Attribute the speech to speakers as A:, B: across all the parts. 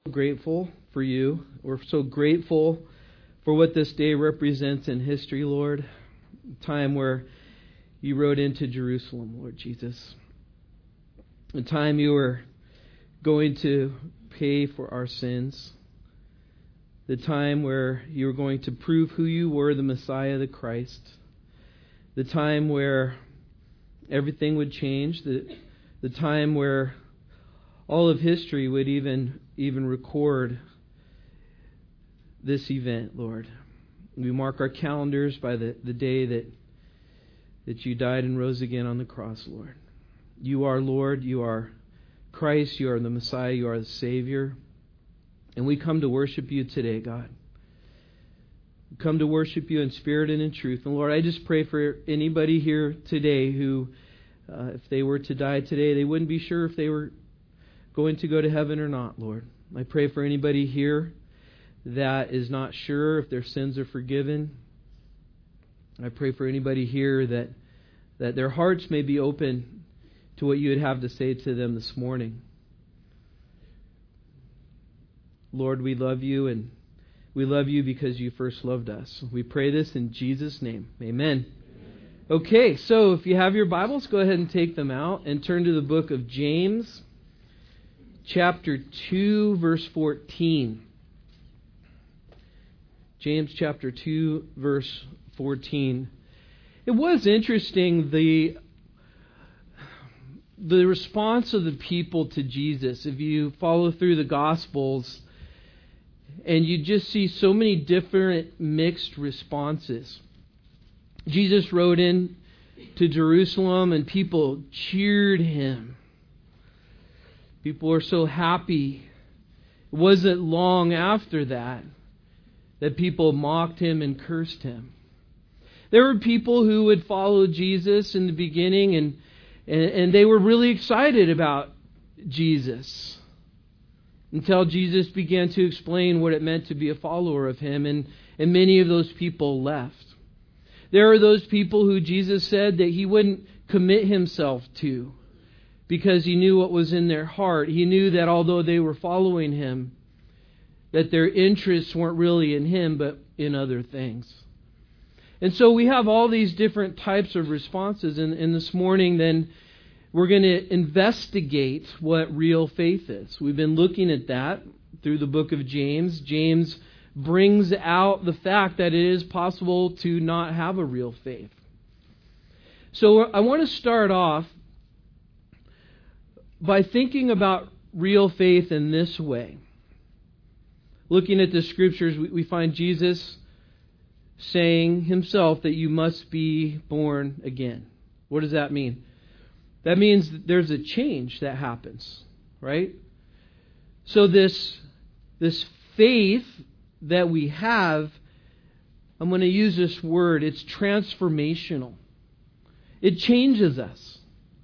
A: Grateful for you. We're so grateful for what this day represents in history, Lord. A time where you rode into Jerusalem, Lord Jesus. A time you were going to pay for our sins. The time where you were going to prove who you were, the Messiah, the Christ. The time where everything would change. The time where all of history would even record this event, Lord. We mark our calendars by the day that you died and rose again on the cross, Lord. You are Lord, you are Christ, you are the Messiah, you are the Savior. And we come to worship you today, God. We come to worship you in spirit and in truth. And Lord, I just pray for anybody here today who, if they were to die today, they wouldn't be sure if they were going to go to heaven or not, Lord. I pray for anybody here that is not sure if their sins are forgiven. I pray for anybody here that their hearts may be open to what you would have to say to them this morning. Lord, we love you, and we love you because you first loved us. We pray this in Jesus' name. Amen. Okay, so if you have your Bibles, go ahead and take them out and turn to the book of James, chapter 2, verse 14. James chapter 2, verse 14. It was interesting, the response of the people to Jesus. If you follow through the Gospels, and you just see so many different mixed responses. Jesus rode in to Jerusalem and people cheered him. People were so happy. It wasn't long after that people mocked him and cursed him. There were people who would follow Jesus in the beginning and they were really excited about Jesus until Jesus began to explain what it meant to be a follower of him, and many of those people left. There are those people who Jesus said that he wouldn't commit himself to because he knew what was in their heart. He knew that although they were following him, that their interests weren't really in him but in other things. And so we have all these different types of responses. And this morning then we're going to investigate what real faith is. We've been looking at that through the book of James. James brings out the fact that it is possible to not have a real faith. So I want to start off by thinking about real faith in this way. Looking at the scriptures, we find Jesus saying himself that you must be born again. What does that mean? That means that there's a change that happens, right? So this faith that we have, I'm going to use this word, it's transformational. It changes us.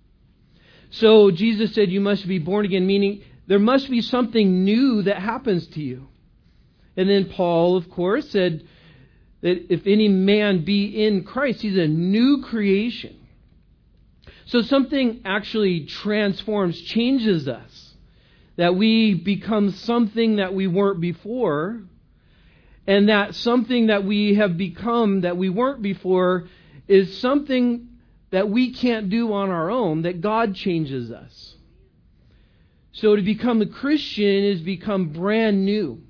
A: So Jesus said you must be born again, meaning there must be something new that happens to you. And then Paul, of course, said that if any man be in Christ, he's a new creation. So something actually transforms, changes us. That we become something that we weren't before. And that something that we have become that we weren't before is something that we can't do on our own, that God changes us. So to become a Christian is become brand new.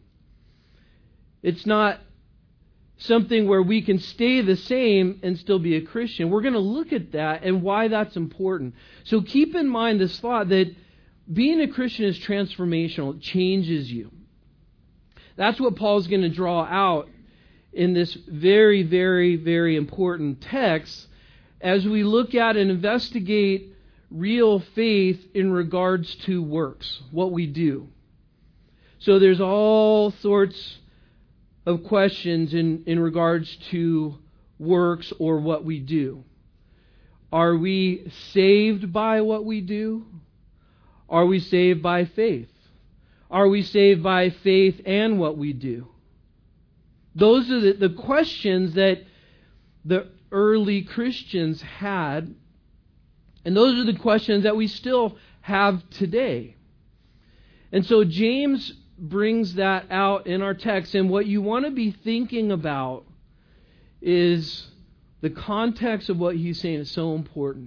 A: It's not something where we can stay the same and still be a Christian. We're going to look at that and why that's important. So keep in mind this thought that being a Christian is transformational. It changes you. That's what Paul's going to draw out in this very, very, very important text as we look at and investigate real faith in regards to works, what we do. So there's all sorts of questions in regards to works or what we do. Are we saved by what we do? Are we saved by faith? Are we saved by faith and what we do? Those are the questions that the early Christians had, and those are the questions that we still have today. And so James brings that out in our text. And what you want to be thinking about is the context of what he's saying is so important.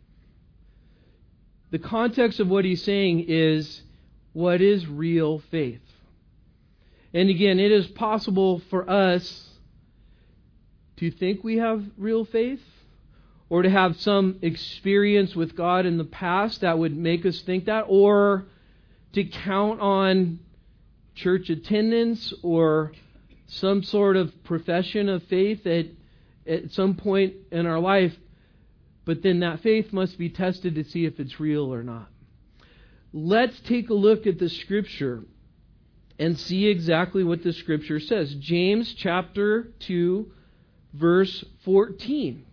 A: The context of what he's saying is, what is real faith? And again, it is possible for us to think we have real faith, or to have some experience with God in the past that would make us think that, or to count on church attendance or some sort of profession of faith at some point in our life, but then that faith must be tested to see if it's real or not. Let's take a look at the Scripture and see exactly what the Scripture says. James chapter 2, verse 14.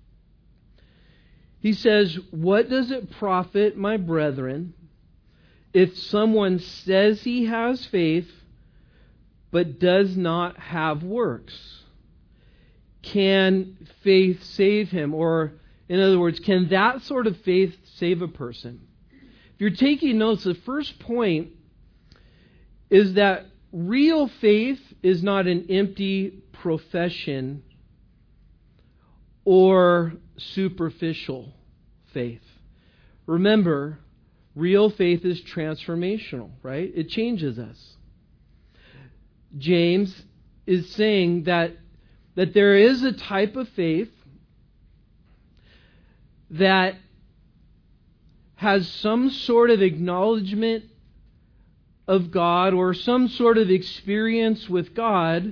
A: He says, "What does it profit, my brethren, if someone says he has faith, but does not have works? Can faith save him?" Or, in other words, can that sort of faith save a person? If you're taking notes, the first point is that real faith is not an empty profession or superficial faith. Remember, real faith is transformational, right? It changes us. James is saying that there is a type of faith that has some sort of acknowledgement of God or some sort of experience with God,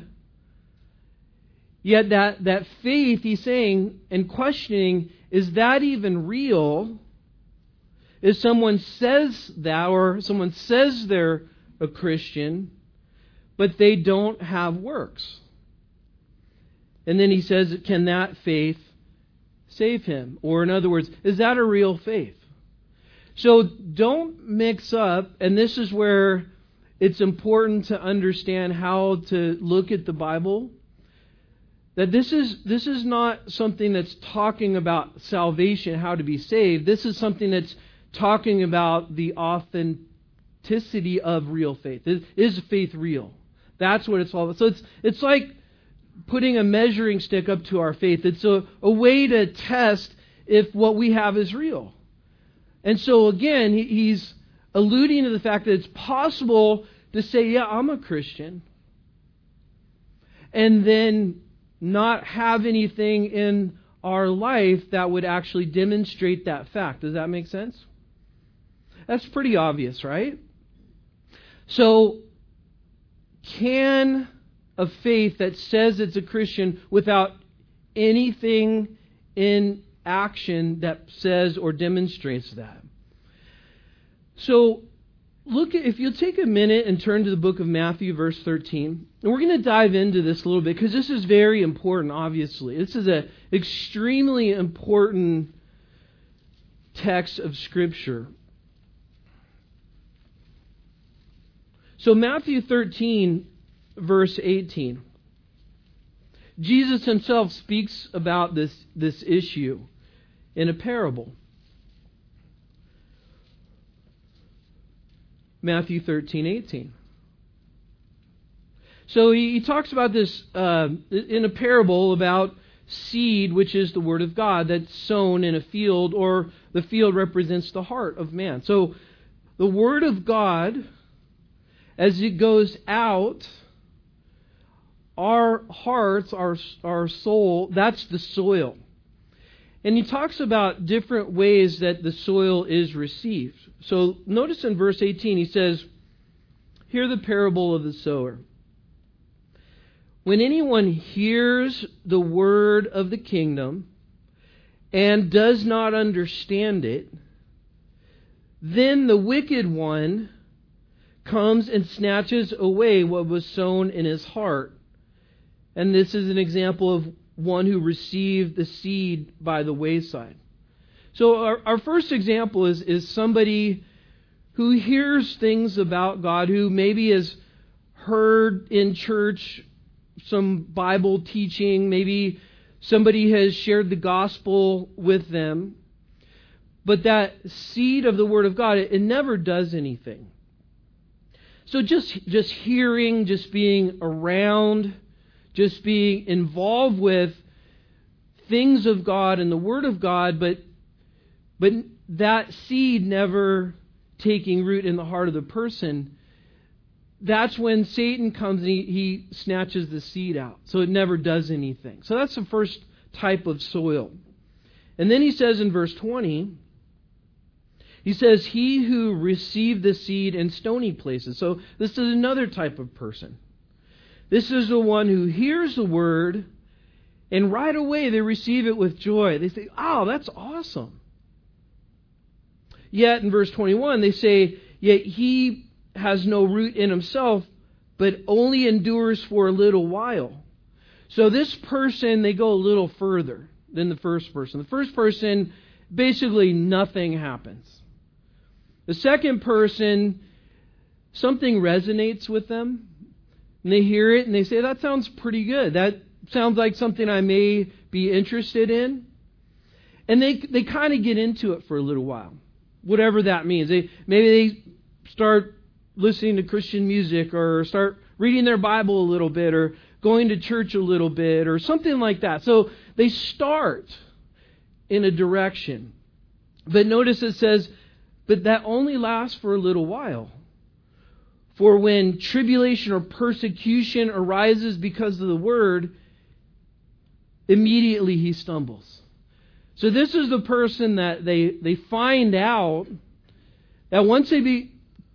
A: yet that faith, he's saying and questioning, is that even real? If someone says that, or someone says they're a Christian, but they don't have works. And then he says, can that faith save him? Or in other words, is that a real faith? So don't mix up, and this is where it's important to understand how to look at the Bible, that this is not something that's talking about salvation, how to be saved. This is something that's talking about the authenticity of real faith. Is faith real? That's what it's all about. So it's like putting a measuring stick up to our faith. It's a way to test if what we have is real. And so again, he's alluding to the fact that it's possible to say, yeah, I'm a Christian, and then not have anything in our life that would actually demonstrate that fact. Does that make sense? That's pretty obvious, right? So, can a faith that says it's a Christian without anything in action that says or demonstrates that? So, if you'll take a minute and turn to the book of Matthew, verse 13, and we're going to dive into this a little bit because this is very important, obviously. This is an extremely important text of Scripture. So Matthew 13, verse 18. Jesus himself speaks about this issue in a parable. Matthew 13, 18. So he talks about this in a parable about seed, which is the Word of God, that's sown in a field, or the field represents the heart of man. So the Word of God, as it goes out, our hearts, our soul, that's the soil. And he talks about different ways that the soil is received. So notice in verse 18, he says, "Hear the parable of the sower. When anyone hears the word of the kingdom and does not understand it, then the wicked one comes and snatches away what was sown in his heart." And this is an example of one who received the seed by the wayside. So our first example is somebody who hears things about God, who maybe has heard in church some Bible teaching, maybe somebody has shared the gospel with them, but that seed of the Word of God, it never does anything. So just hearing, just being around, just being involved with things of God and the Word of God, but that seed never taking root in the heart of the person, that's when Satan comes and he snatches the seed out. So it never does anything. So that's the first type of soil. And then he says in verse 20, he says, he who received the seed in stony places. So this is another type of person. This is the one who hears the word and right away they receive it with joy. They say, oh, that's awesome. Yet in verse 21, they say, yet he has no root in himself, but only endures for a little while. So this person, they go a little further than the first person. The first person, basically nothing happens. The second person, something resonates with them, and they hear it and they say, that sounds pretty good. That sounds like something I may be interested in. And they kind of get into it for a little while, whatever that means. Maybe they start listening to Christian music or start reading their Bible a little bit or going to church a little bit or something like that. So they start in a direction. But notice it says, but that only lasts for a little while. For when tribulation or persecution arises because of the word, immediately he stumbles. So this is the person that they find out that once they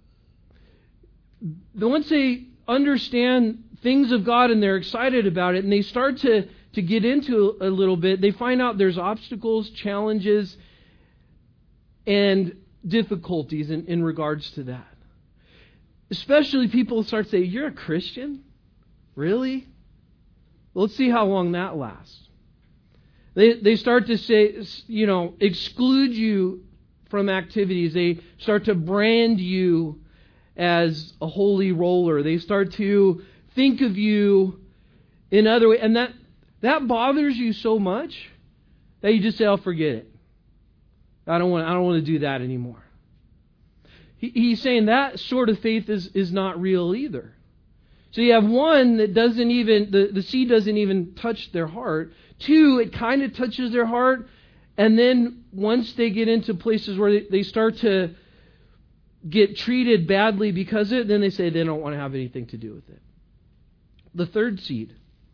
A: understand things of God and they're excited about it and they start to get into a little bit, they find out there's obstacles, challenges, and difficulties in regards to that. Especially people start to say, you're a Christian? Really? Well, let's see how long that lasts. They start to say, exclude you from activities. They start to brand you as a holy roller. They start to think of you in other ways. And that bothers you so much that you just say, I'll forget it. I don't want to do that anymore. He's saying that sort of faith is not real either. So you have one that doesn't even, the seed doesn't even touch their heart. Two, it kind of touches their heart. And then once they get into places where they start to get treated badly because of it, then they say they don't want to have anything to do with it. The third seed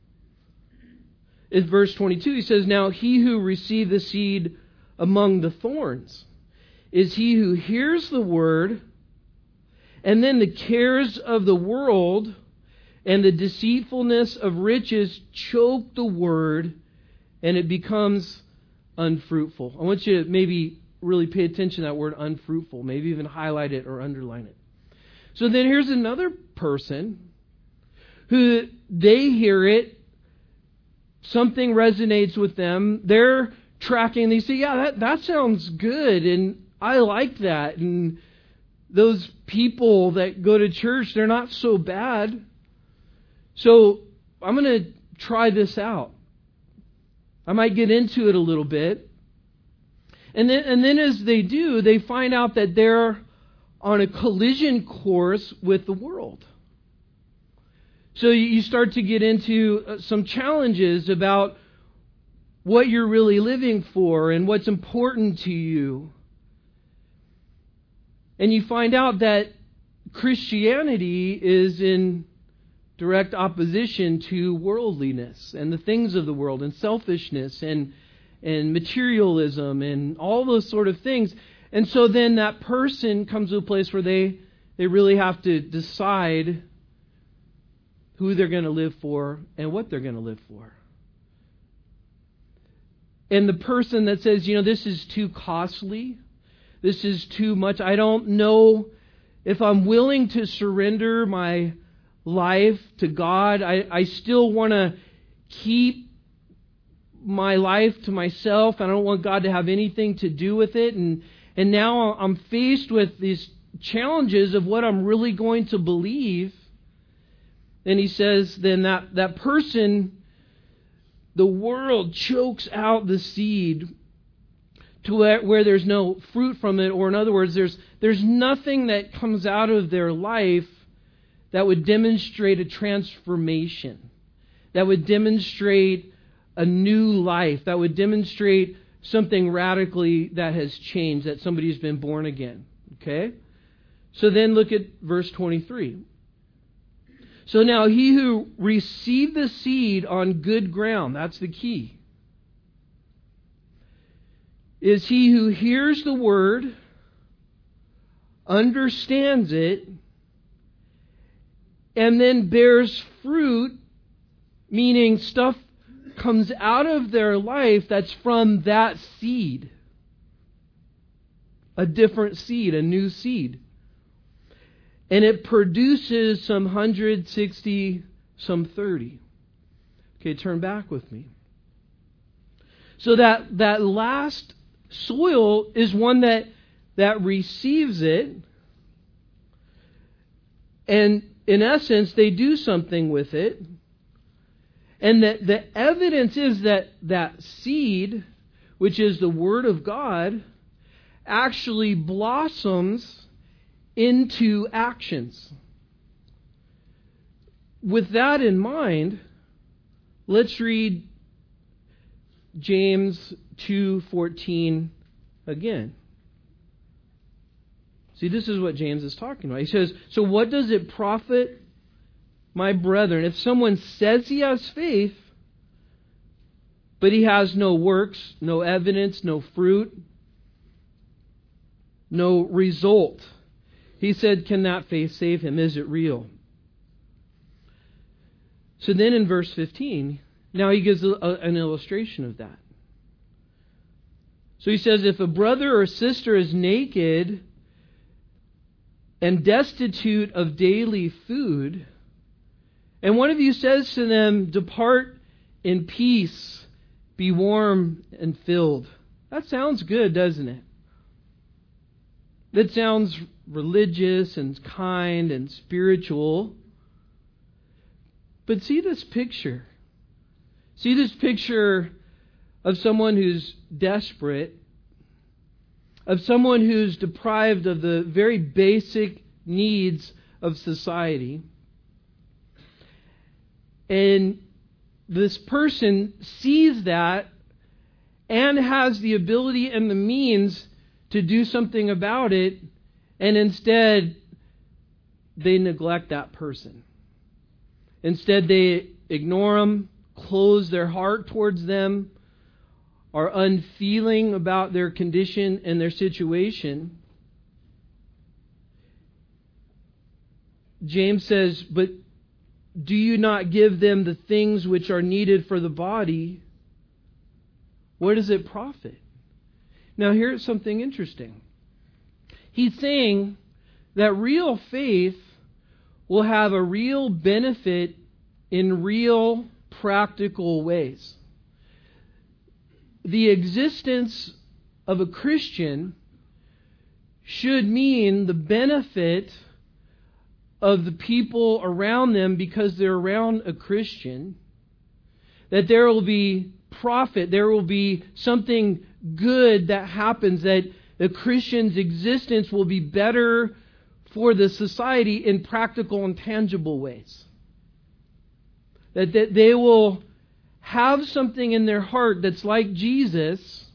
A: is verse 22. He says, now he who received the seed among the thorns is he who hears the word, and then the cares of the world and the deceitfulness of riches choke the word, and it becomes unfruitful. I want you to maybe really pay attention to that word unfruitful, maybe even highlight it or underline it. So then here's another person who they hear it, something resonates with them, they're tracking, they say, yeah, that sounds good, and I like that, and those people that go to church, they're not so bad, so I'm going to try this out. I might get into it a little bit. And then as they do, they find out that they're on a collision course with the world. So you start to get into some challenges about what you're really living for and what's important to you. And you find out that Christianity is in direct opposition to worldliness and the things of the world and selfishness and materialism and all those sort of things. And so then that person comes to a place where they really have to decide who they're going to live for and what they're going to live for. And the person that says, this is too costly, this is too much, I don't know if I'm willing to surrender my life to God. I still want to keep my life to myself. I don't want God to have anything to do with it. And now I'm faced with these challenges of what I'm really going to believe. And he says then that person, the world chokes out the seed to where there's no fruit from it. Or in other words, there's nothing that comes out of their life that would demonstrate a transformation, that would demonstrate a new life, that would demonstrate something radically that has changed, that somebody's been born again. Okay? So then look at verse 23. So now he who received the seed on good ground, that's the key, is he who hears the word, understands it, and then bears fruit, meaning stuff comes out of their life that's from that seed. A different seed, a new seed. And it produces some 160, some 30. Okay, turn back with me. So that last soil is one that receives it, and in essence, they do something with it. And the evidence is that seed, which is the Word of God, actually blossoms into actions. With that in mind, let's read James 2:14 again. See, this is what James is talking about. He says, so what does it profit, my brethren, if someone says he has faith, but he has no works, no evidence, no fruit, no result? He said, can that faith save him? Is it real? So then in verse 15, now he gives an illustration of that. So he says, if a brother or sister is naked and destitute of daily food, and one of you says to them, depart in peace, be warm and filled. That sounds good, doesn't it? That sounds religious and kind and spiritual. But see this picture. See this picture of someone who's desperate, of someone who's deprived of the very basic needs of society. And this person sees that and has the ability and the means to do something about it, and instead they neglect that person. Instead they ignore them, close their heart towards them, are unfeeling about their condition and their situation. James says, but do you not give them the things which are needed for the body? What does it profit? Now here's something interesting. He's saying that real faith will have a real benefit in real practical ways. The existence of a Christian should mean the benefit of the people around them because they're around a Christian, that there will be profit, there will be something good that happens, that the Christian's existence will be better for the society in practical and tangible ways. That they will have something in their heart that's like Jesus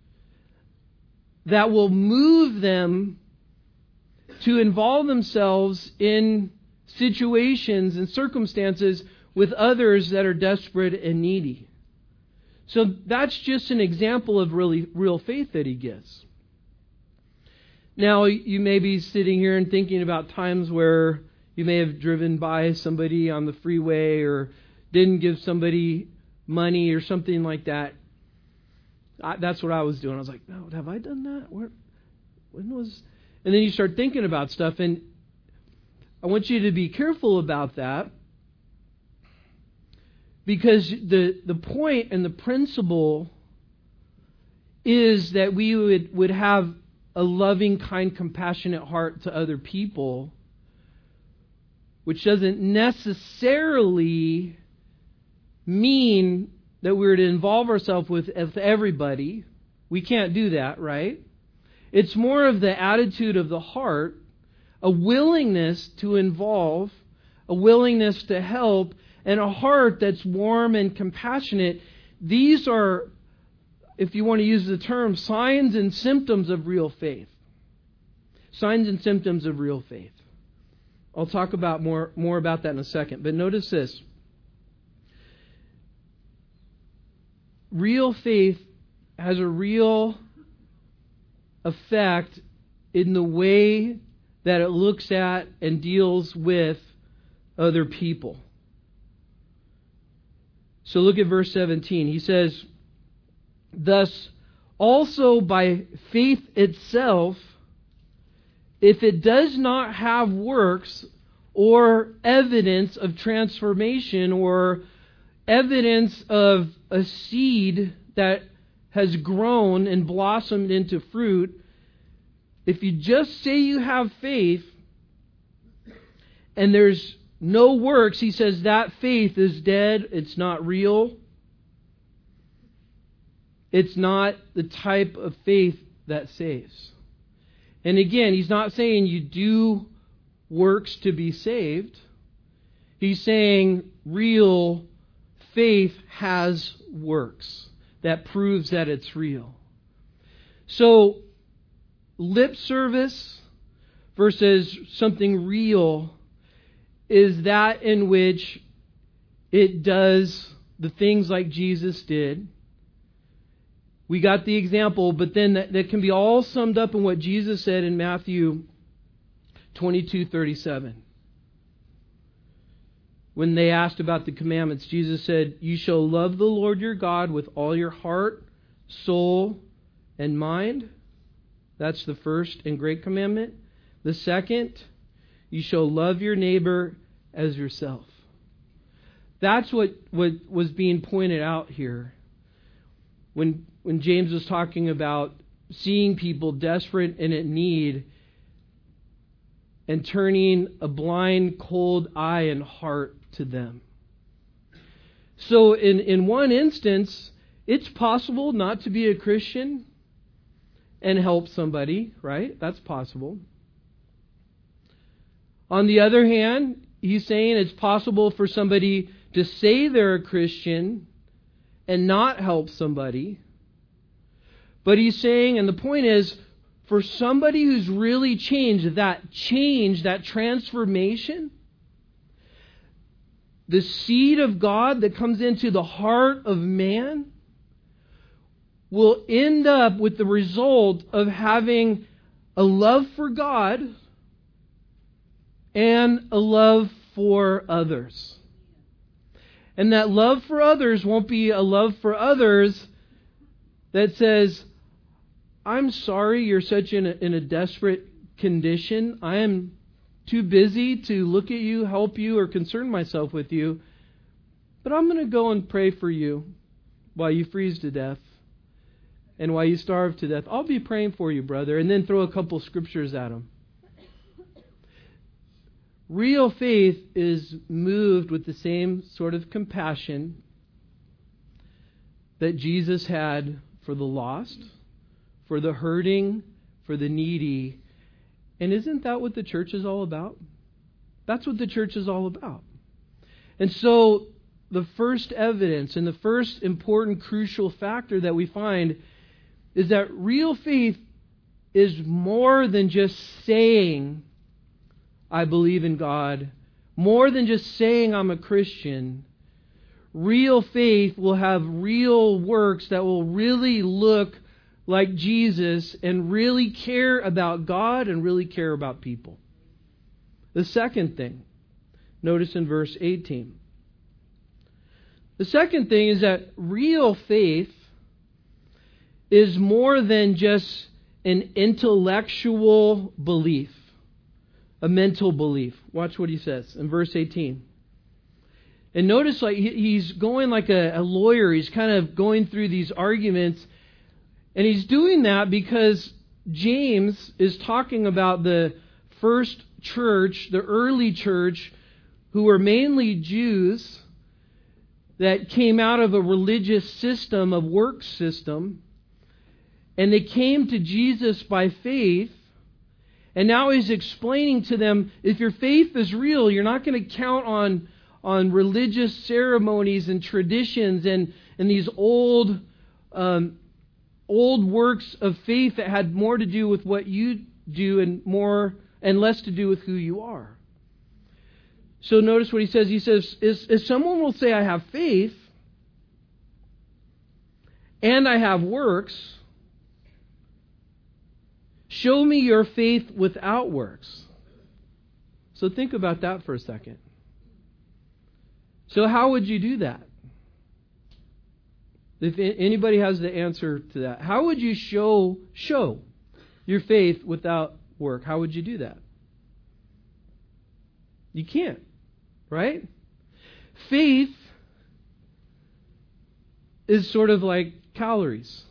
A: that will move them to involve themselves in situations and circumstances with others that are desperate and needy. So that's just an example of really real faith that he gives. Now, you may be sitting here and thinking about times where you may have driven by somebody on the freeway or didn't give somebody money or something like that. That's what I was doing. I was like, no, have I done that? When was... And then you start thinking about stuff, and I want you to be careful about that, because the point and the principle is that we would have a loving, kind, compassionate heart to other people, which doesn't necessarily mean that we're to involve ourselves with everybody. We can't do that, right? It's more of the attitude of the heart, a willingness to involve, a willingness to help, and a heart that's warm and compassionate. These are, if you want to use the term, signs and symptoms of real faith. Signs and symptoms of real faith. I'll talk about more about that in a second. But notice this. Real faith has a real effect in the way that it looks at and deals with other people. So look at verse 17. He says, "Thus also by faith itself, if it does not have works or evidence of transformation or evidence of a seed that has grown and blossomed into fruit, if you just say you have faith and there's no works," he says, that faith is dead. It's not real. It's not the type of faith that saves. And again, he's not saying you do works to be saved. He's saying real faith has works that proves that it's real. So, lip service versus something real is that in which it does the things like Jesus did. We got the example, but then that can be all summed up in what Jesus said in Matthew 22:37. When they asked about the commandments, Jesus said, "You shall love the Lord your God with all your heart, soul, and mind." That's the first and great commandment. The second, you shall love your neighbor as yourself. That's what was being pointed out here. When James was talking about seeing people desperate and in need and turning a blind, cold eye and heart to them. So in one instance, it's possible not to be a Christian and help somebody, right? That's possible. On the other hand, he's saying it's possible for somebody to say they're a Christian and not help somebody. But he's saying, and the point is, for somebody who's really changed, that transformation, the seed of God that comes into the heart of man will end up with the result of having a love for God and a love for others. And that love for others won't be a love for others that says, "I'm sorry you're such in a desperate condition. I am too busy to look at you, help you, or concern myself with you. But I'm going to go and pray for you while you freeze to death and while you starve to death. I'll be praying for you, brother," and then throw a couple scriptures at him. Real faith is moved with the same sort of compassion that Jesus had for the lost, for the hurting, for the needy. And isn't that what the church is all about? That's what the church is all about. And so the first evidence and the first important crucial factor that we find is that real faith is more than just saying, "I believe in God," more than just saying, "I'm a Christian." Real faith will have real works that will really look like Jesus and really care about God and really care about people. The second thing, notice in verse 18. The second thing is that real faith is more than just an intellectual belief, a mental belief. Watch what he says in verse 18. And notice like he's going like a lawyer. He's kind of going through these arguments. And he's doing that because James is talking about the first church, the early church, who were mainly Jews that came out of a religious system, a work system. And they came to Jesus by faith. And now he's explaining to them, if your faith is real, you're not going to count on religious ceremonies and traditions and these old works of faith that had more to do with what you do and less to do with who you are. So notice what he says. He says, if someone will say, I have faith and I have works, show me your faith without works. So think about that for a second. So how would you do that? If anybody has the answer to that, how would you show your faith without work? How would you do that? You can't, right? Faith is sort of like calories,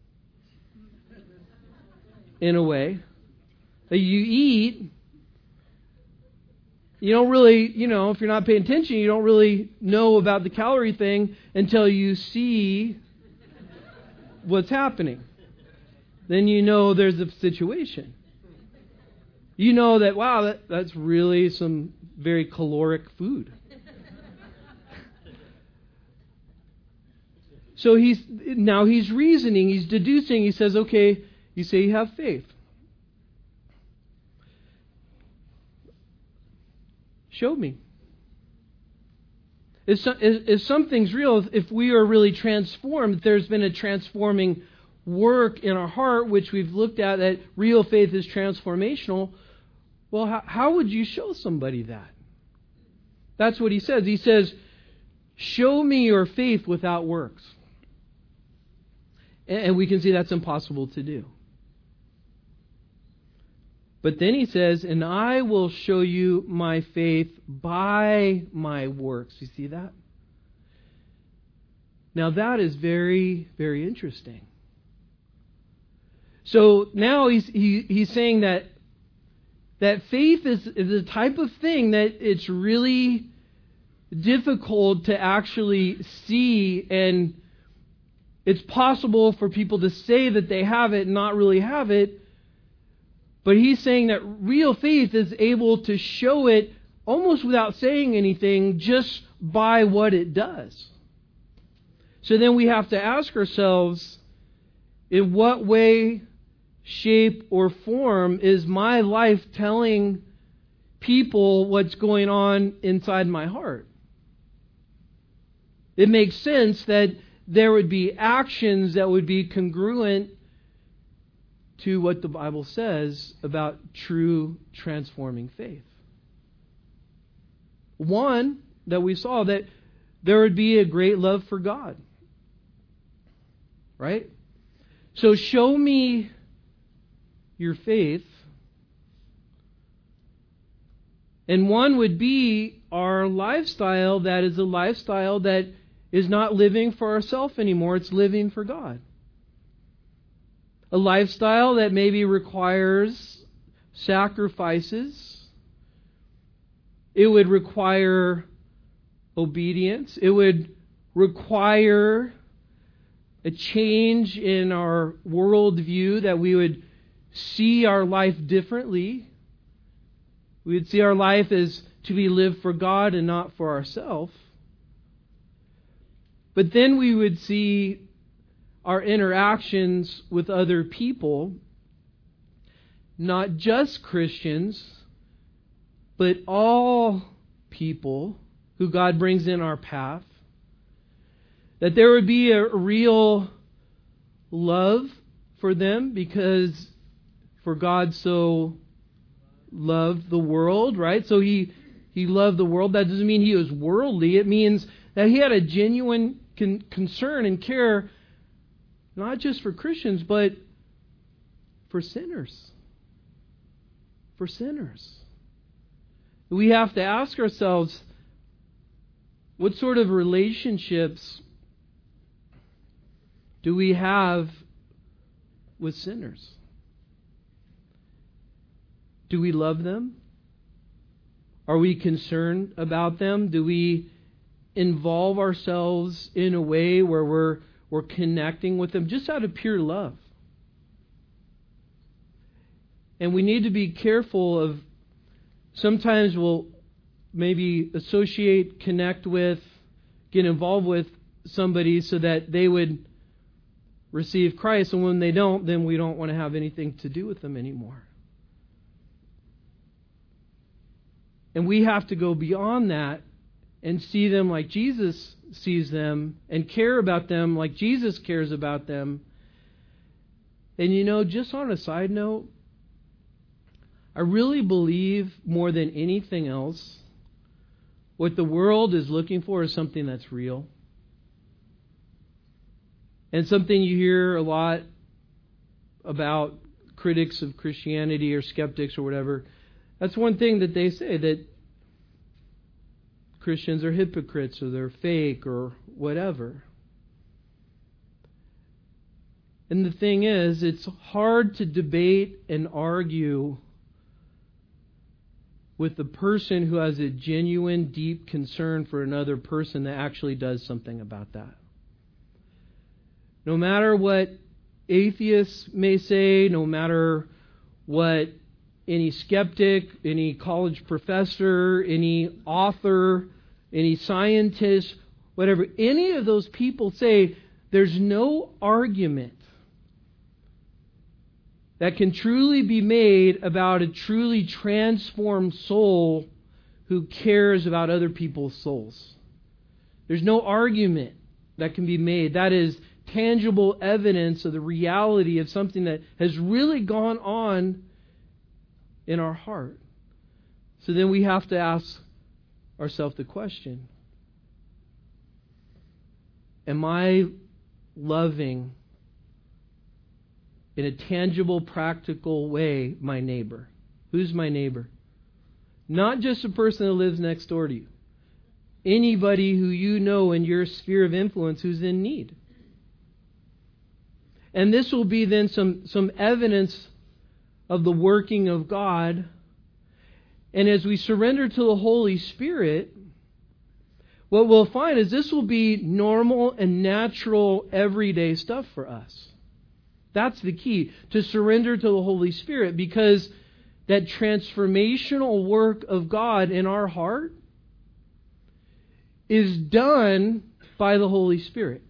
A: in a way. That you eat, you don't really, if you're not paying attention, you don't really know about the calorie thing until you see what's happening. Then you know there's a situation. You know that, wow, that's really some very caloric food. So he's reasoning, he's deducing, he says, okay, you say you have faith. Show me. If something's real, if we are really transformed, if there's been a transforming work in our heart, which we've looked at, that real faith is transformational, well, how would you show somebody that? That's what he says. He says, show me your faith without works. And we can see that's impossible to do. But then he says, and I will show you my faith by my works. You see that? Now that is very, very interesting. So now he's saying that faith is the type of thing that it's really difficult to actually see, and it's possible for people to say that they have it and not really have it. But he's saying that real faith is able to show it almost without saying anything, just by what it does. So then we have to ask ourselves, in what way, shape, or form is my life telling people what's going on inside my heart? It makes sense that there would be actions that would be congruent to what the Bible says about true transforming faith. One, that we saw, that there would be a great love for God. Right? So show me your faith. And one would be our lifestyle that is a lifestyle that is not living for ourselves anymore. It's living for God. A lifestyle that maybe requires sacrifices. It would require obedience. It would require a change in our worldview, that we would see our life differently. We would see our life as to be lived for God and not for ourselves. But then we would see our interactions with other people, not just Christians, but all people who God brings in our path, that there would be a real love for them, because for God so loved the world, right? So He loved the world. That doesn't mean He was worldly. It means that He had a genuine concern and care, not just for Christians, but for sinners. For sinners. We have to ask ourselves, what sort of relationships do we have with sinners? Do we love them? Are we concerned about them? Do we involve ourselves in a way where we're connecting with them just out of pure love? And we need to be careful of, sometimes we'll maybe associate, connect with, get involved with somebody so that they would receive Christ. And when they don't, then we don't want to have anything to do with them anymore. And we have to go beyond that and see them like Jesus sees them and care about them like Jesus cares about them. And just on a side note, I really believe more than anything else, what the world is looking for is something that's real. And something you hear a lot about critics of Christianity or skeptics or whatever. That's one thing that they say, that Christians are hypocrites or they're fake or whatever. And the thing is, it's hard to debate and argue with the person who has a genuine, deep concern for another person that actually does something about that. No matter what atheists may say, no matter what any skeptic, any college professor, any author, any scientist, whatever, any of those people say, there's no argument that can truly be made about a truly transformed soul who cares about other people's souls. There's no argument that can be made. That is tangible evidence of the reality of something that has really gone on in our heart. So then we have to ask ourselves the question, am I loving in a tangible, practical way my neighbor? Who's my neighbor? Not just a person that lives next door to you. Anybody who you know in your sphere of influence who's in need. And this will be then some evidence of the working of God. And as we surrender to the Holy Spirit, what we'll find is this will be normal and natural everyday stuff for us. That's the key, to surrender to the Holy Spirit, because that transformational work of God in our heart is done by the Holy Spirit.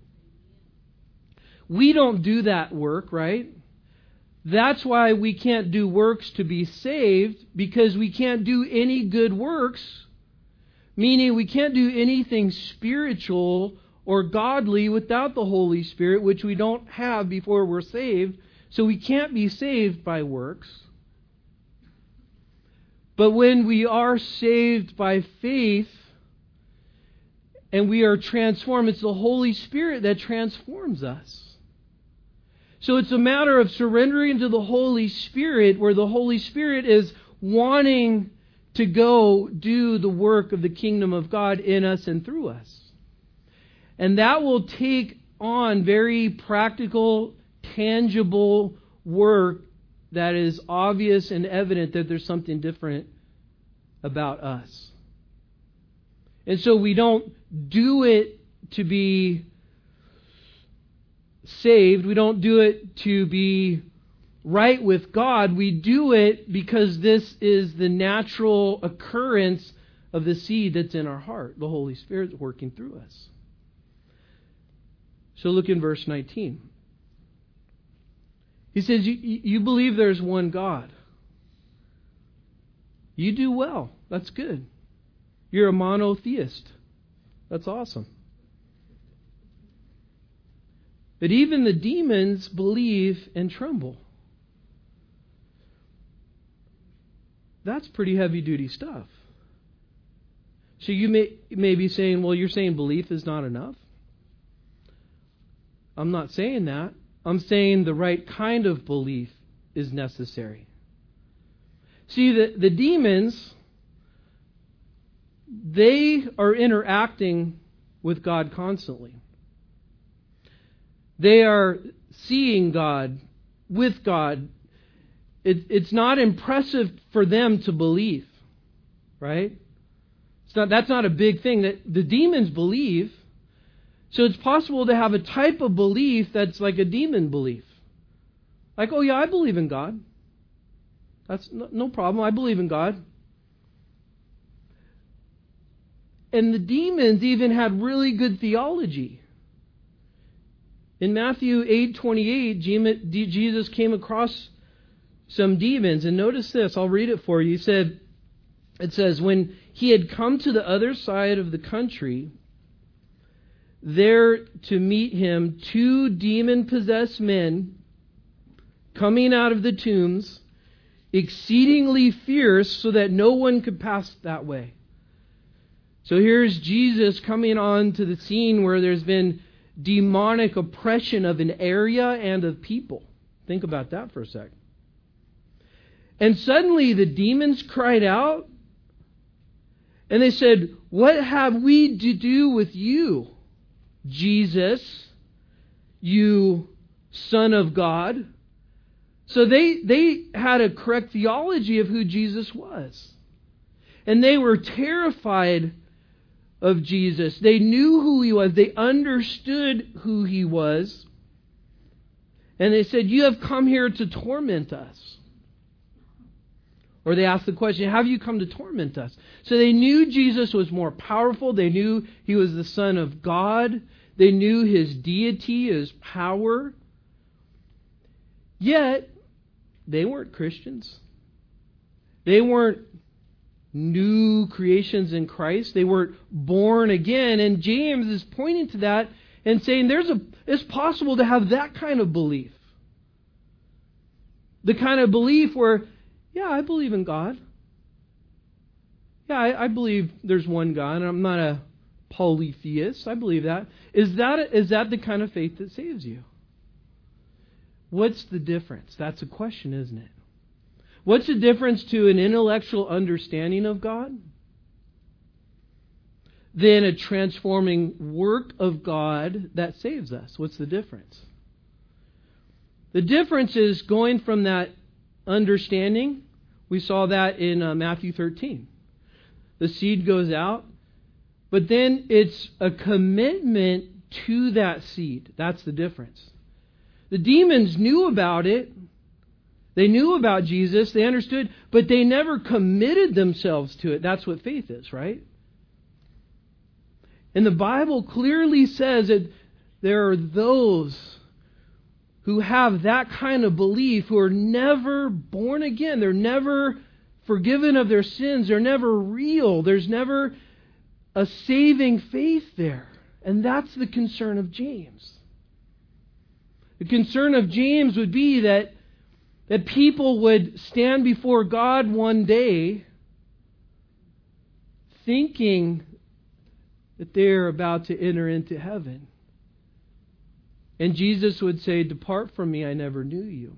A: We don't do that work, right? That's why we can't do works to be saved, because we can't do any good works, meaning we can't do anything spiritual or godly without the Holy Spirit, which we don't have before we're saved. So we can't be saved by works. But when we are saved by faith and we are transformed, it's the Holy Spirit that transforms us. So it's a matter of surrendering to the Holy Spirit, where the Holy Spirit is wanting to go do the work of the kingdom of God in us and through us. And that will take on very practical, tangible work that is obvious and evident that there's something different about us. And so we don't do it to be saved. We don't do it to be right with God. We do it because this is the natural occurrence of the seed that's in our heart. The Holy Spirit's working through us. So look in verse 19. He says, you believe there's one God. You do well. That's good. You're a monotheist. That's awesome. But even the demons believe and tremble. That's pretty heavy-duty stuff. So you may be saying, well, you're saying belief is not enough? I'm not saying that. I'm saying the right kind of belief is necessary. See, the demons, they are interacting with God constantly. They are seeing God, with God. It's not impressive for them to believe, right? That's not a big thing. That the demons believe. So it's possible to have a type of belief that's like a demon belief. Like, oh yeah, I believe in God. That's no problem. I believe in God. And the demons even had really good theology. In Matthew 8:28, Jesus came across some demons. And notice this. I'll read it for you. It says, when he had come to the other side of the country, there to meet him 2 demon-possessed men coming out of the tombs, exceedingly fierce, so that no one could pass that way. So here's Jesus coming on to the scene where there's been demonic oppression of an area and of people. Think about that for a sec. And suddenly the demons cried out, and they said, "What have we to do with you, Jesus, you Son of God?" So they had a correct theology of who Jesus was. And they were terrified of Jesus. They knew who He was. They understood who He was. And they said, "You have come here to torment us." Or they asked the question, "Have you come to torment us?" So they knew Jesus was more powerful. They knew He was the Son of God. They knew His deity, His power. Yet, they weren't Christians. They weren't new creations in Christ. They weren't born again. And James is pointing to that and saying it's possible to have that kind of belief. The kind of belief where, yeah, I believe in God. Yeah, I believe there's one God, and I'm not a polytheist. I believe that. Is that the kind of faith that saves you? What's the difference? That's a question, isn't it? What's the difference to an intellectual understanding of God than a transforming work of God that saves us? What's the difference? The difference is going from that understanding. We saw that in Matthew 13. The seed goes out, but then it's a commitment to that seed. That's the difference. The demons knew about it. They knew about Jesus. They understood, but they never committed themselves to it. That's what faith is, right? And the Bible clearly says that there are those who have that kind of belief who are never born again. They're never forgiven of their sins. They're never real. There's never a saving faith there. And that's the concern of James. The concern of James would be that people would stand before God one day thinking that they're about to enter into heaven. And Jesus would say, "Depart from me, I never knew you."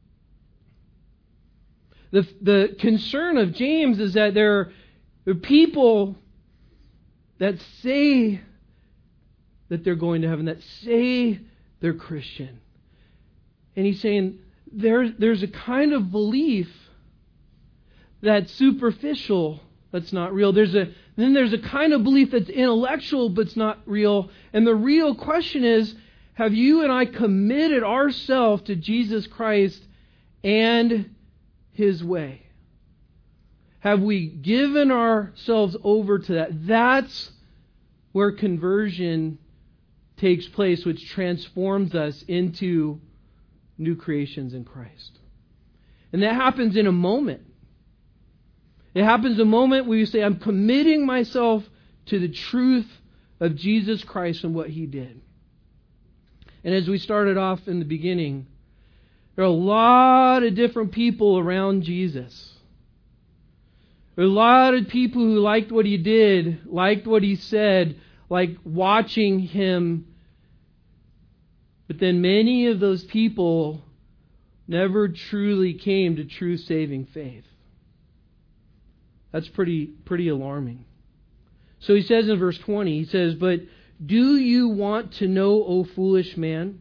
A: The concern of James is that there are people that say that they're going to heaven, that say they're Christian. And he's saying there's a kind of belief that's superficial, that's not real. Then there's a kind of belief that's intellectual, but it's not real. And the real question is, have you and I committed ourselves to Jesus Christ and His way? Have we given ourselves over to that? That's where conversion takes place, which transforms us into new creations in Christ. And that happens in a moment. It happens in a moment where you say, I'm committing myself to the truth of Jesus Christ and what He did. And as we started off in the beginning, there are a lot of different people around Jesus. There are a lot of people who liked what He did, liked what He said, liked watching Him. But then many of those people never truly came to true saving faith. That's pretty alarming. So he says in verse 20, he says, "But do you want to know, O foolish man,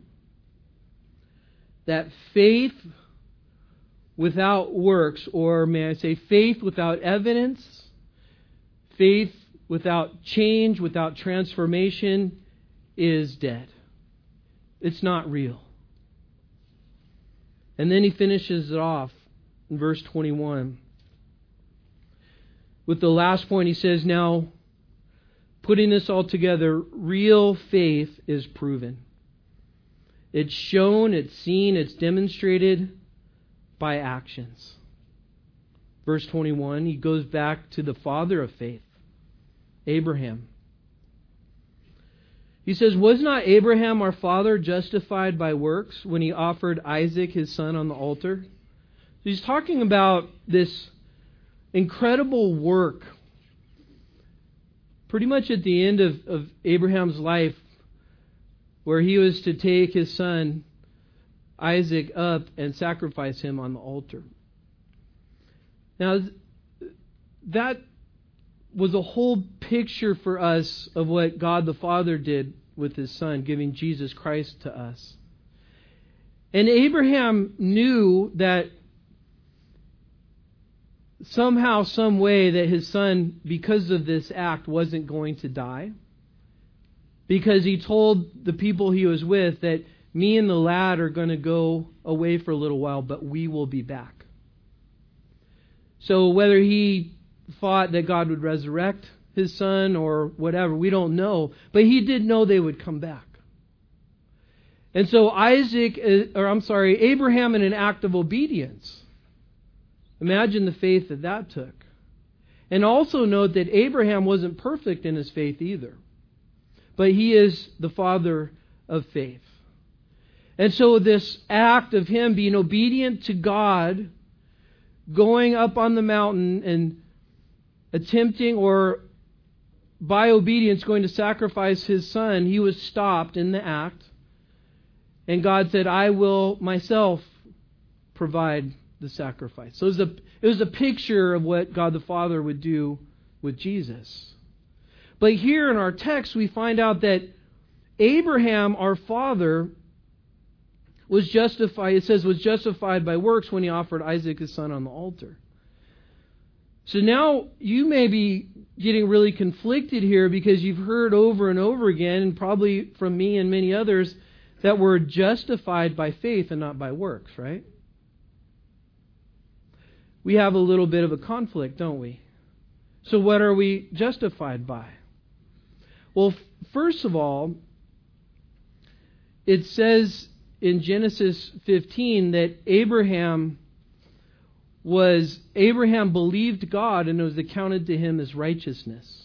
A: that faith without works," or may I say faith without evidence, faith without change, without transformation, is dead. It's not real. And then he finishes it off in verse 21. With the last point, he says, now, putting this all together, real faith is proven. It's shown, it's seen, it's demonstrated by actions. Verse 21, he goes back to the father of faith, Abraham. He says, was not Abraham our father justified by works when he offered Isaac his son on the altar? So he's talking about this incredible work pretty much at the end of Abraham's life, where he was to take his son Isaac up and sacrifice him on the altar. Now, that was a whole picture for us of what God the Father did with His Son, giving Jesus Christ to us. And Abraham knew that somehow, some way, that his son, because of this act, wasn't going to die. Because he told the people he was with that me and the lad are going to go away for a little while, but we will be back. So whether he thought that God would resurrect his son or whatever, we don't know. But he did know they would come back. And so Abraham, in an act of obedience, imagine the faith that took. And also note that Abraham wasn't perfect in his faith either. But he is the father of faith. And so this act of him being obedient to God, going up on the mountain and attempting, or by obedience going to sacrifice his son, he was stopped in the act. And God said, I will myself provide the sacrifice. So it was a picture of what God the Father would do with Jesus. But here in our text, we find out that Abraham, our father, was justified. It says was justified by works when he offered Isaac his son on the altar. So now you may be getting really conflicted here because you've heard over and over again, and probably from me and many others, that we're justified by faith and not by works, right? We have a little bit of a conflict, don't we? So what are we justified by? Well, first of all, it says in Genesis 15 that Abraham believed God and it was accounted to him as righteousness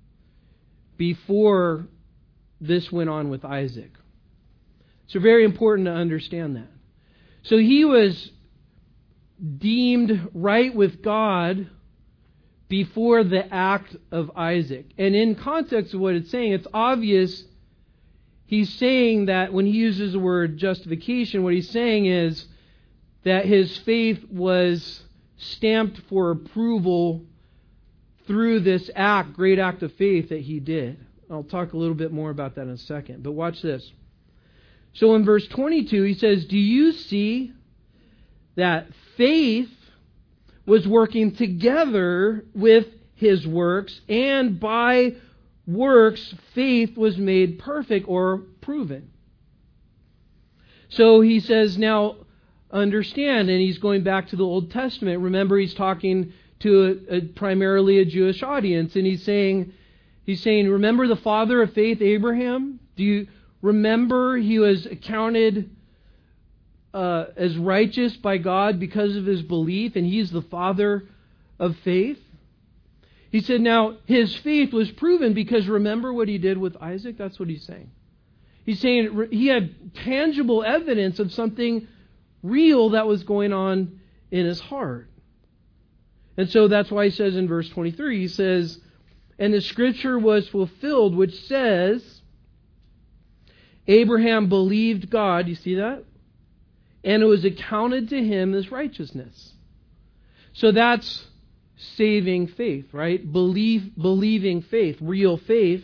A: before this went on with Isaac. So very important to understand that. So he was deemed right with God before the act of Isaac. And in context of what it's saying, it's obvious he's saying that when he uses the word justification, what he's saying is that his faith was stamped for approval through this act, great act of faith that he did. I'll talk a little bit more about that in a second. But watch this. So in verse 22, he says, do you see that faith was working together with his works, and by works faith was made perfect or proven? So he says, now understand, and he's going back to the Old Testament. Remember, he's talking to primarily a Jewish audience, and he's saying, remember the father of faith, Abraham? Do you remember he was accounted as righteous by God because of his belief, and he's the father of faith? He said, now, his faith was proven because remember what he did with Isaac? That's what he's saying. He's saying he had tangible evidence of something real that was going on in his heart. And so that's why he says in verse 23, he says, and the scripture was fulfilled, which says, Abraham believed God. You see that? And it was accounted to him as righteousness. So that's saving faith, right? Believing faith, real faith.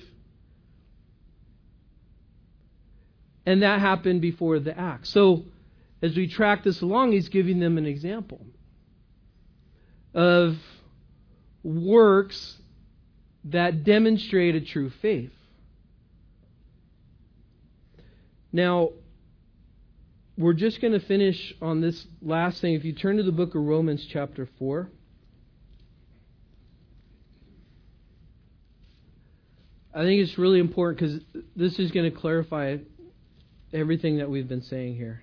A: And that happened before the act. So as we track this along, he's giving them an example of works that demonstrate a true faith. Now, we're just going to finish on this last thing. If you turn to the book of Romans chapter 4. I think it's really important because this is going to clarify everything that we've been saying here.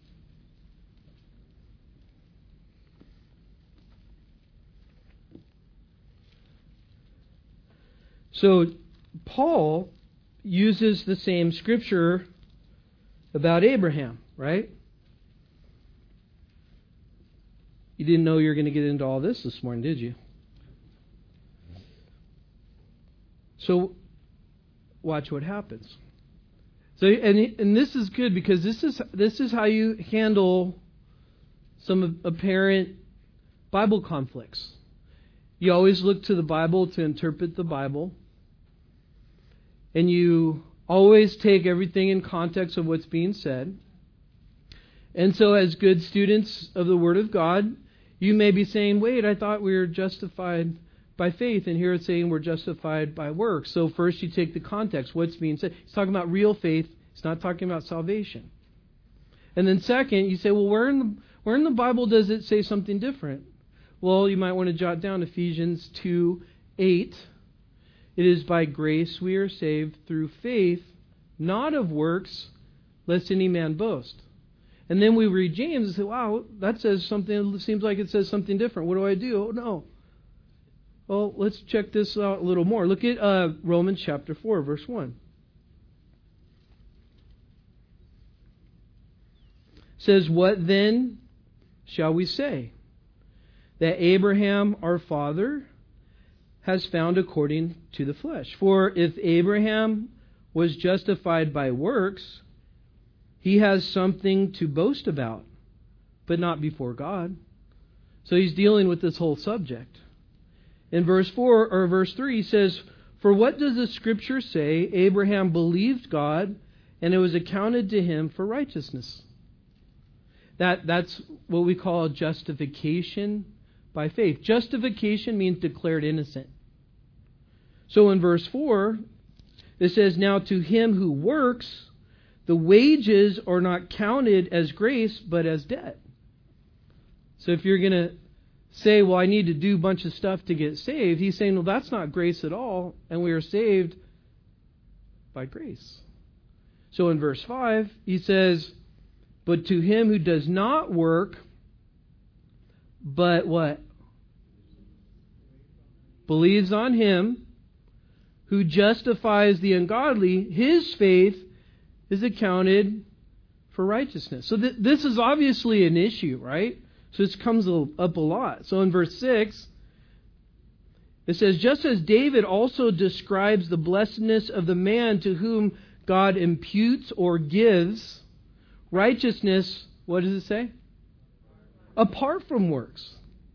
A: So, Paul uses the same scripture about Abraham, right? You didn't know you were going to get into all this morning, did you? So, watch what happens. So, and this is good because this is how you handle some apparent Bible conflicts. You always look to the Bible to interpret the Bible. And you always take everything in context of what's being said. And so as good students of the Word of God, you may be saying, wait, I thought we were justified by faith, and here it's saying we're justified by works. So first you take the context, what's being said. He's talking about real faith. He's not talking about salvation. And then second, you say, well, where in the Bible does it say something different? Well, you might want to jot down Ephesians 2:8. It is by grace we are saved through faith, not of works, lest any man boast. And then we read James and say, wow, that says something, it seems like it says something different. What do I do? Oh, no. Well, let's check this out a little more. Look at Romans chapter 4, verse 1. It says, what then shall we say? That Abraham our father has found according to the flesh. For if Abraham was justified by works, he has something to boast about, but not before God. So he's dealing with this whole subject. In verse 3 he says, for what does the scripture say? Abraham believed God, and it was accounted to him for righteousness. That's what we call justification by faith. Justification means declared innocent. So in verse 4, it says, now to him who works, the wages are not counted as grace, but as debt. So if you're going to say, well, I need to do a bunch of stuff to get saved, he's saying, well, that's not grace at all, and we are saved by grace. So in verse 5, he says, but to him who does not work, but what? Believes on him who justifies the ungodly, his faith is accounted for righteousness. So this is obviously an issue, right? So this comes up a lot. So in verse 6, it says, just as David also describes the blessedness of the man to whom God imputes or gives righteousness, what does it say? Apart from works.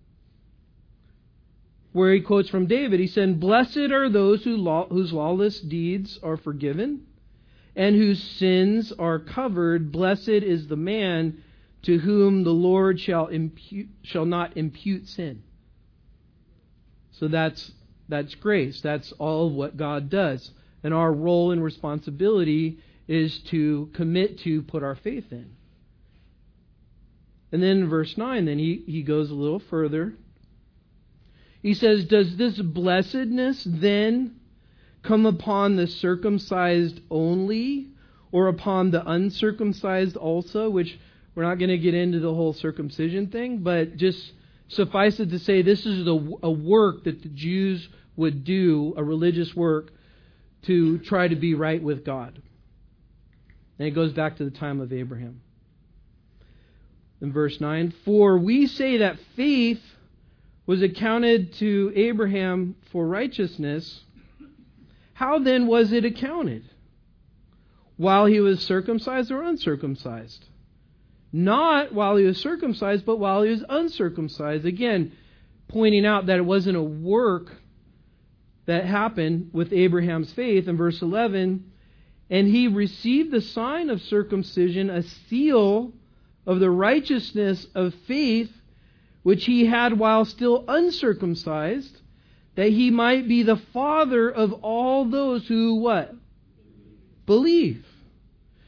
A: Where he quotes from David, he said, blessed are those whose lawless deeds are forgiven and whose sins are covered. Blessed is the man to whom the Lord shall not impute sin. So that's grace. That's all what God does. And our role and responsibility is to commit to put our faith in. And then in verse 9, then he goes a little further. He says, does this blessedness then come upon the circumcised only, or upon the uncircumcised also? Which we're not going to get into the whole circumcision thing, but just suffice it to say this is a work that the Jews would do, a religious work, to try to be right with God. And it goes back to the time of Abraham. In verse 9, for we say that faith was accounted to Abraham for righteousness. How then was it accounted? While he was circumcised or uncircumcised? Not while he was circumcised, but while he was uncircumcised. Again, pointing out that it wasn't a work that happened with Abraham's faith. In verse 11, and he received the sign of circumcision, a seal of the righteousness of faith, which he had while still uncircumcised, that he might be the father of all those who what? Believe.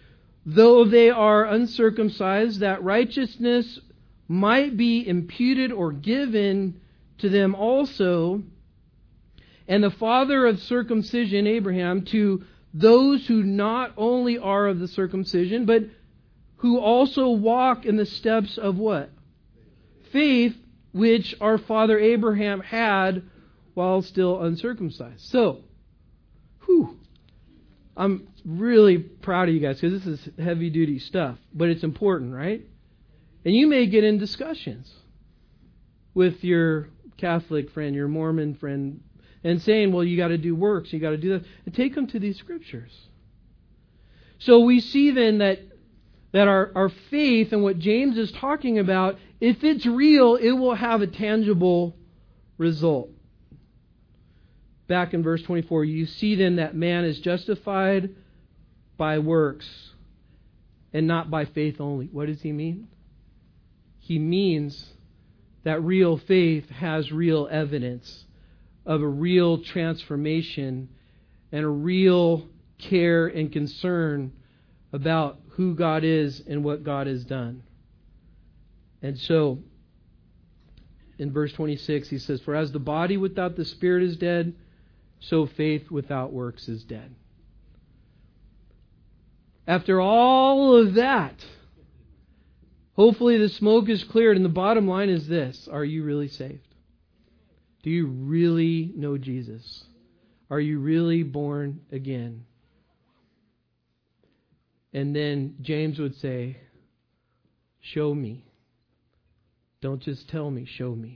A: though they are uncircumcised, that righteousness might be imputed or given to them also, and the father of circumcision, Abraham, to those who not only are of the circumcision, but who also walk in the steps of what? Faith, which our father Abraham had while still uncircumcised. So, I'm really proud of you guys because this is heavy duty stuff, but it's important, right? And you may get in discussions with your Catholic friend, your Mormon friend, and saying, well, you got to do works, you got to do that. And take them to these scriptures. So we see then that our faith and what James is talking about, if it's real, it will have a tangible result. Back in verse 24, you see then that man is justified by works and not by faith only. What does he mean? He means that real faith has real evidence of a real transformation and a real care and concern about who God is and what God has done. And so, in verse 26, he says, for as the body without the spirit is dead, so faith without works is dead. After all of that, hopefully the smoke is cleared, and the bottom line is this: are you really saved? Do you really know Jesus? Are you really born again? And then James would say, show me. Don't just tell me, show me.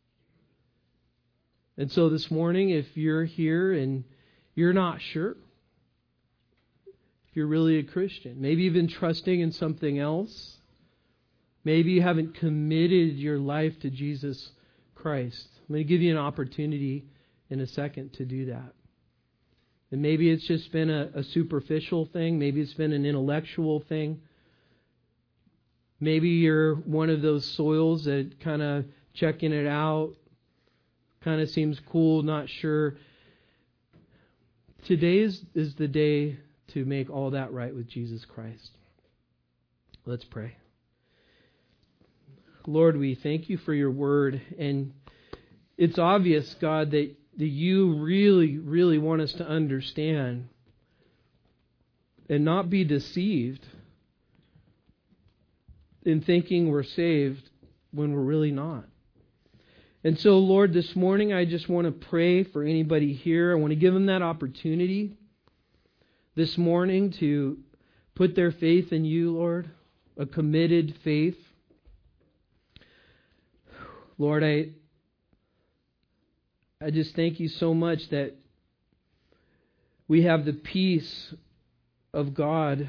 A: And so this morning, if you're here and you're not sure, if you're really a Christian, maybe you've been trusting in something else, maybe you haven't committed your life to Jesus Christ, I'm going to give you an opportunity in a second to do that. And maybe it's just been a superficial thing. Maybe it's been an intellectual thing. Maybe you're one of those soils that kind of checking it out, kind of seems cool, not sure. Today is the day to make all that right with Jesus Christ. Let's pray. Lord, we thank you for your word. And it's obvious, God, that you really, really want us to understand and not be deceived in thinking we're saved when we're really not. And so, Lord, this morning I just want to pray for anybody here. I want to give them that opportunity this morning to put their faith in you, Lord, a committed faith. Lord, I just thank you so much that we have the peace of God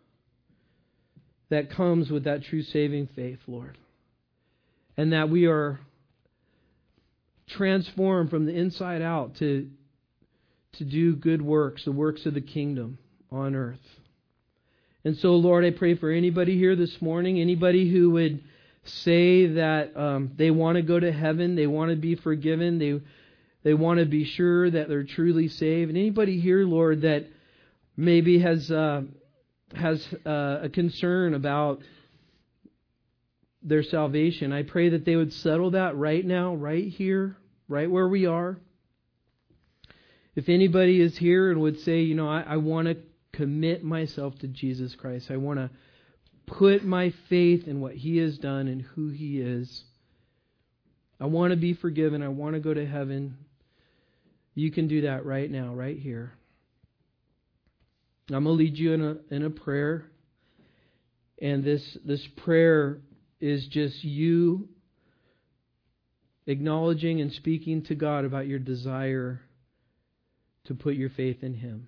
A: that comes with that true saving faith, Lord. And that we are transformed from the inside out to do good works, the works of the kingdom on earth. And so, Lord, I pray for anybody here this morning, anybody who would say that they want to go to heaven, they want to be forgiven, they want to be sure that they're truly saved. And anybody here, Lord, that maybe has a concern about their salvation, I pray that they would settle that right now, right here, right where we are. If anybody is here and would say, I want to commit myself to Jesus Christ, I want to put my faith in what He has done and who He is, I want to be forgiven, I want to go to heaven, you can do that right now, right here. I'm going to lead you in a prayer. And this prayer is just you acknowledging and speaking to God about your desire to put your faith in Him.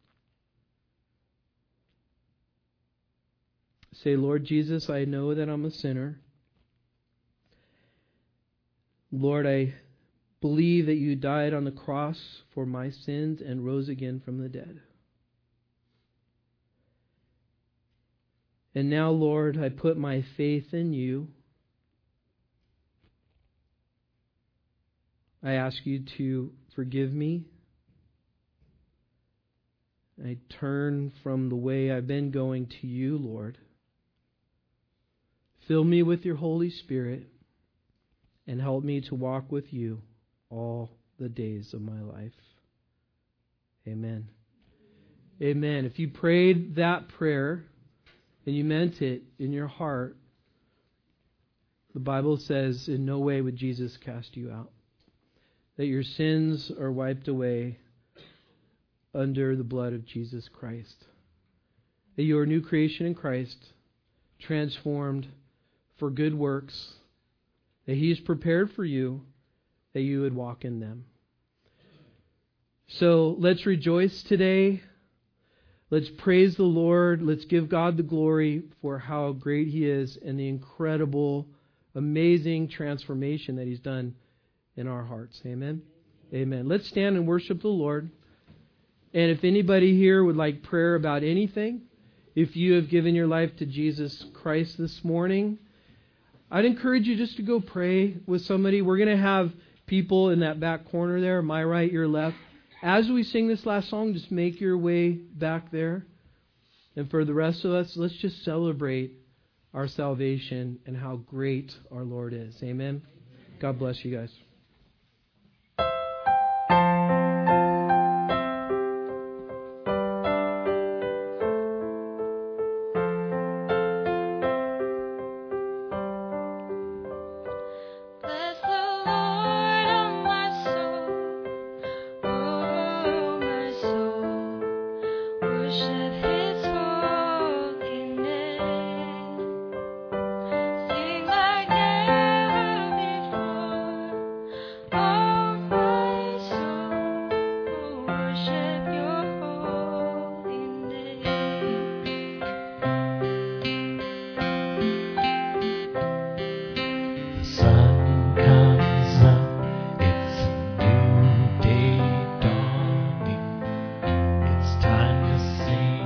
A: Say, Lord Jesus, I know that I'm a sinner. Lord, I believe that you died on the cross for my sins and rose again from the dead. And now, Lord, I put my faith in you. I ask you to forgive me. I turn from the way I've been going to you, Lord. Fill me with your Holy Spirit and help me to walk with you all the days of my life. Amen. Amen. If you prayed that prayer and you meant it in your heart, the Bible says in no way would Jesus cast you out. That your sins are wiped away under the blood of Jesus Christ. That you are a new creation in Christ, transformed for good works, that He is prepared for you, that you would walk in them. So let's rejoice today. Let's praise the Lord. Let's give God the glory for how great He is and the incredible, amazing transformation that He's done in our hearts. Amen? Amen. Let's stand and worship the Lord. And if anybody here would like prayer about anything, if you have given your life to Jesus Christ this morning, I'd encourage you just to go pray with somebody. We're going to have people in that back corner there, my right, your left. As we sing this last song, just make your way back there. And for the rest of us, let's just celebrate our salvation and how great our Lord is. Amen. God bless you guys.
B: Time to sing.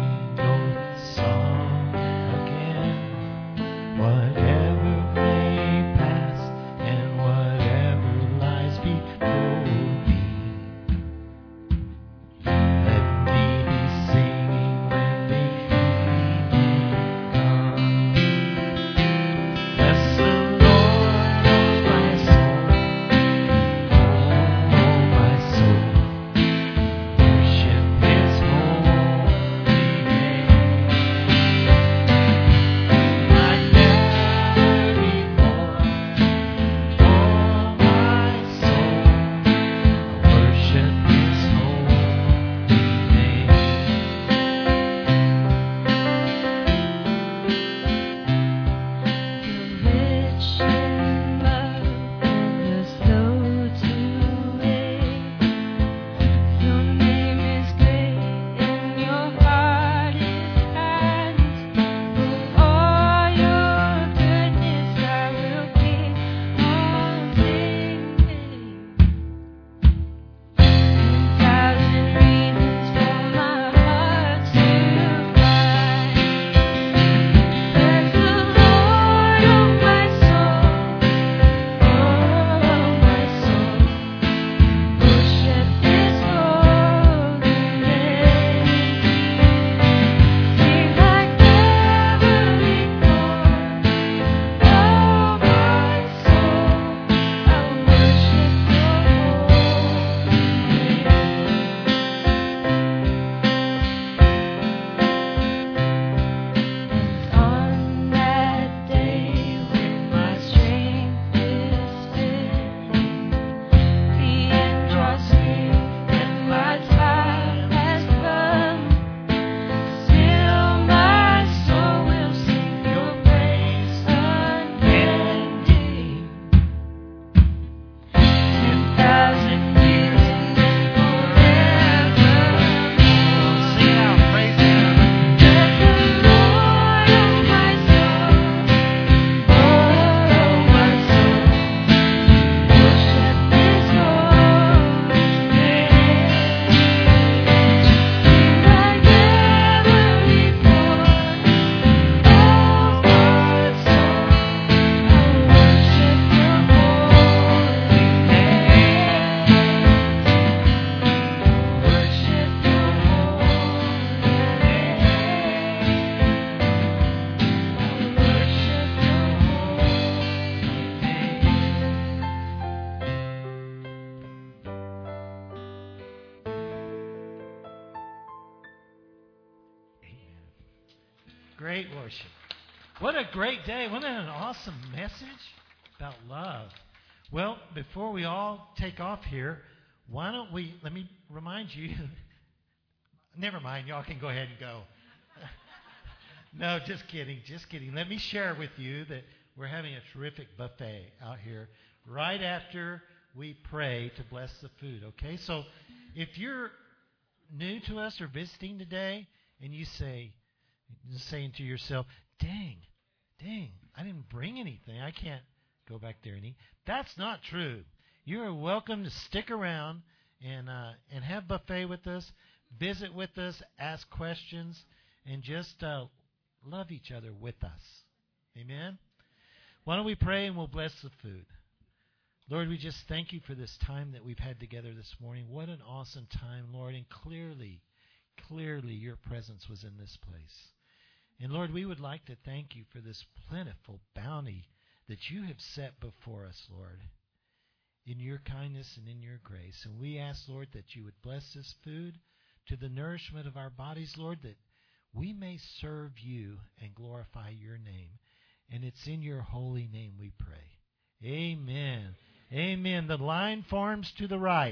B: Great worship. What a great day. Wasn't that an awesome message about love? Well, before we all take off here, why don't we, let me remind you, never mind, y'all can go ahead and go. No, just kidding, just kidding. Let me share with you that we're having a terrific buffet out here right after we pray to bless the food, okay? So if you're new to us or visiting today and you're saying to yourself, dang, I didn't bring anything. I can't go back there and eat. That's not true. You are welcome to stick around and have buffet with us, visit with us, ask questions, and just love each other with us. Amen? Why don't we pray and we'll bless the food. Lord, we just thank you for this time that we've had together this morning. What an awesome time, Lord, and clearly your presence was in this place. And Lord, we would like to thank you for this plentiful bounty that you have set before us, Lord, in your kindness and in your grace. And we ask, Lord, that you would bless this food to the nourishment of our bodies, Lord, that we may serve you and glorify your name. And it's in your holy name we pray. Amen. Amen. The line forms to the right.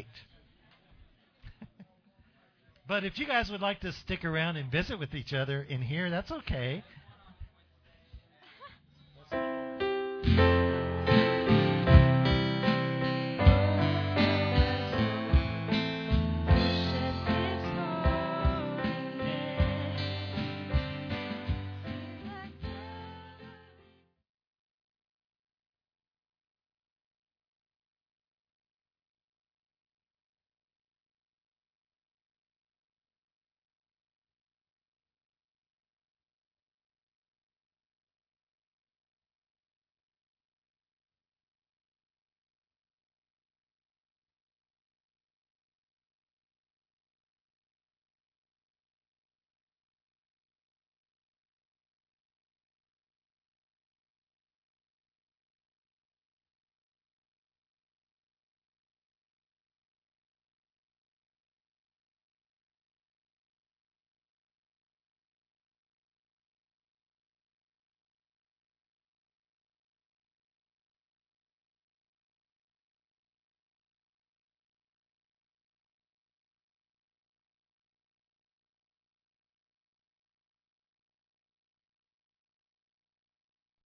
B: But if you guys would like to stick around and visit with each other in here, that's okay.